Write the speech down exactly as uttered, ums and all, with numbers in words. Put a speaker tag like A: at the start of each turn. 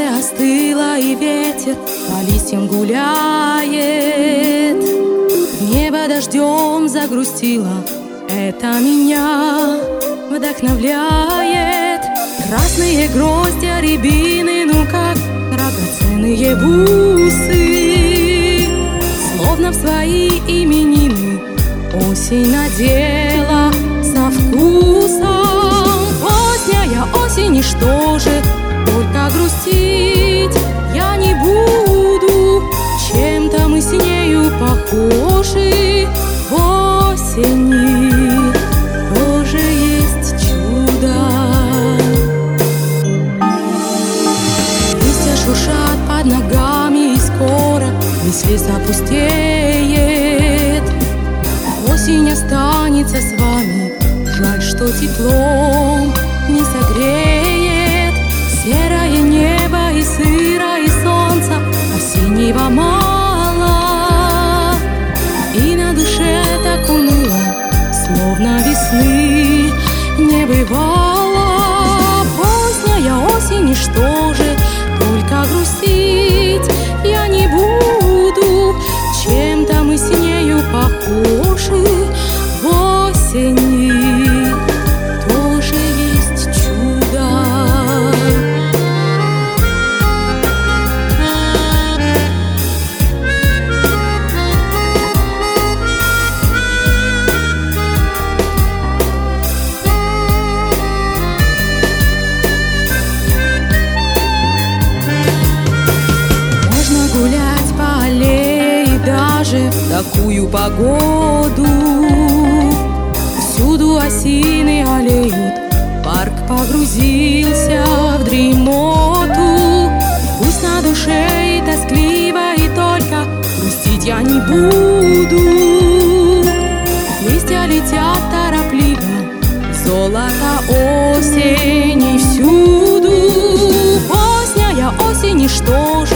A: солнце остыло, и ветер по листьям гуляет. Небо дождем загрустило, это меня вдохновляет. Красные гроздья рябины, ну как драгоценные бусы, словно в свои именины осень надела со вкусом. Поздняя осень, и что же, только грустить я не буду. Чем-то мы с нею похожи в осени. Тоже есть чудо. Листья шуршат под ногами, и скоро весь лес опустеет. Осень останется с вами, жаль, что теплом не согреет. Серое небо и сыро, и солнца осеннего мало, и на душе так уныло, словно весны не бывало. Поздняя осень, и что же, только грустить я не буду. Чем-то мы с нею похожи в осени. Тоже есть чудо. Можно гулять по аллее даже в такую погоду. Всюду осины алеют, парк погрузился в дремоту. Пусть на душе и тоскливо, и только грустить я не буду. Листья летят торопливо, золото осени всюду. Поздняя осень, и что же,